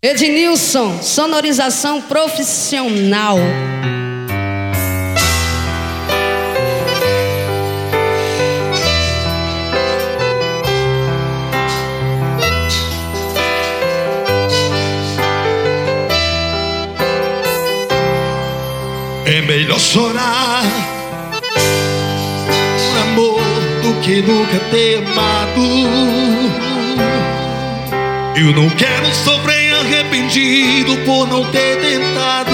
Ednilson, sonorização profissional. É melhor chorar por amor do que nunca ter amado. Eu não quero sofrer arrependido por não ter tentado.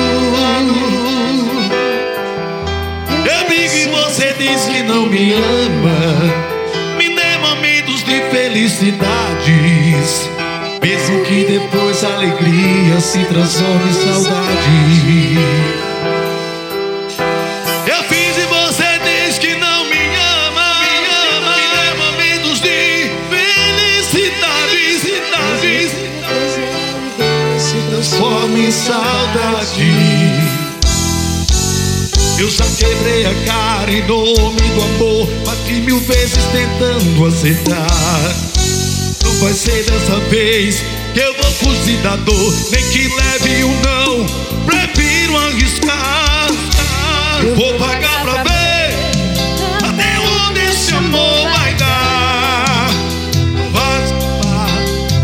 Eu vi que você diz que não me ama. Me dê momentos de felicidades, mesmo que depois a alegria se transforme em saudade. Eu fiz e você diz que não me ama. Me dê momentos de felicidades, se transforma em saudade. Eu já quebrei a cara em nome do amor, bati 1000 vezes tentando acertar. Não vai ser dessa vez que eu vou fugir da dor, nem que leve um não, prefiro arriscar. Eu vou pagar pra ver até onde esse amor vai dar. Vai escapar.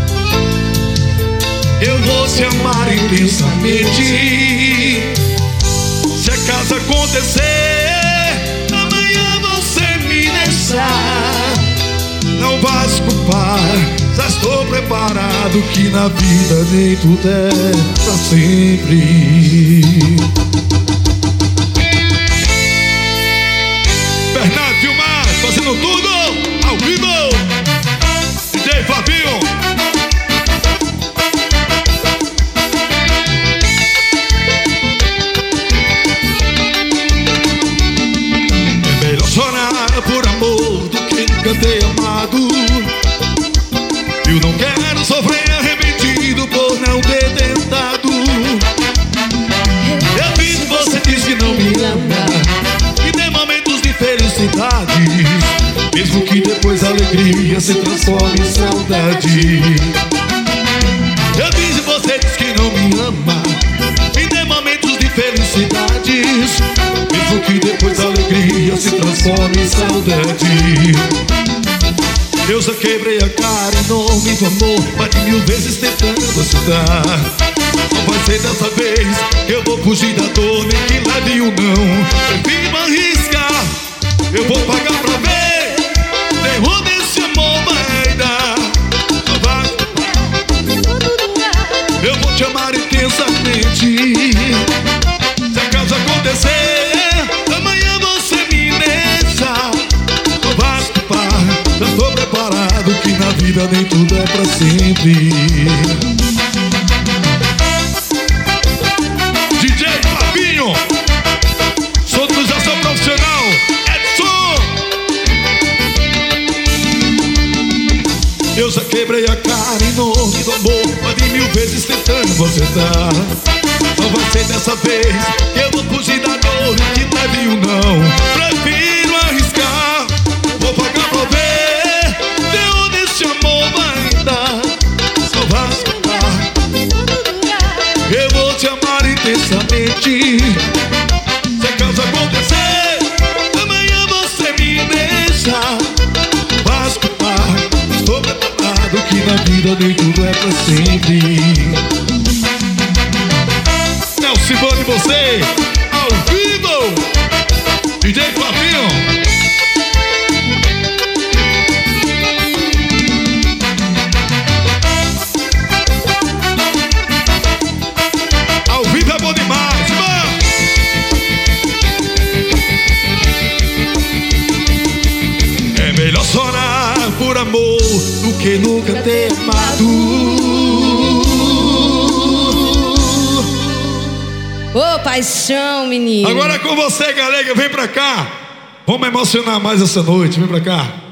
Eu vou te amar intensamente. Se acaso acontecer, amanhã você me deixar, não vai se culpar. Já estou preparado que na vida nem tudo é pra sempre. Bernardo Filmar, fazendo tudo ao vivo. DJ Fabinho. É melhor chorar por amor do que nunca ter amado. Eu não quero sofrer arrependido por não ter tentado. Eu fiz e você diz que não me ama. Me dê momentos de felicidades, mesmo que depois a alegria se transforme em saudade. Eu fiz e você diz que não me ama. Me dê momentos de felicidades, mesmo que depois a alegria se transforme em saudade. Eu já quebrei a cara em nome do amor, bati 1000 vezes tentando acertar. Não vai ser dessa vez que eu vou fugir da dor, nem que leve um não, prefiro arriscar. Eu vou pagar pra ver até onde esse amor vai dar. Vai. Eu vou te amar intensamente. Se acaso acontecer, amanhã você me deixa, não vai escapar. Já tô preparado que na vida nem tudo é pra sempre. DJ Fabinho, sonorização profissional, Edson. Eu já quebrei a cara em nome do amor, bati 1000 vezes tentando acertar. Não vai ser dessa vez que eu vou fugir da dor, que leve um não, prefiro arriscar. Vou pagar pra ver até onde esse amor vai dar. Só vai escapar. Eu vou te amar intensamente. Se acaso acontecer, amanhã você me deixa, vai escapar. Estou preparado que na vida nem tudo é pra sempre. Nelcibane, você ao vivo, DJ Fabinho. Ao vivo é bom demais, mano. É melhor chorar por amor do que nunca ter amado. Ô, paixão, menino. Agora é com você, galera, vem pra cá. Vamos emocionar mais essa noite, vem pra cá.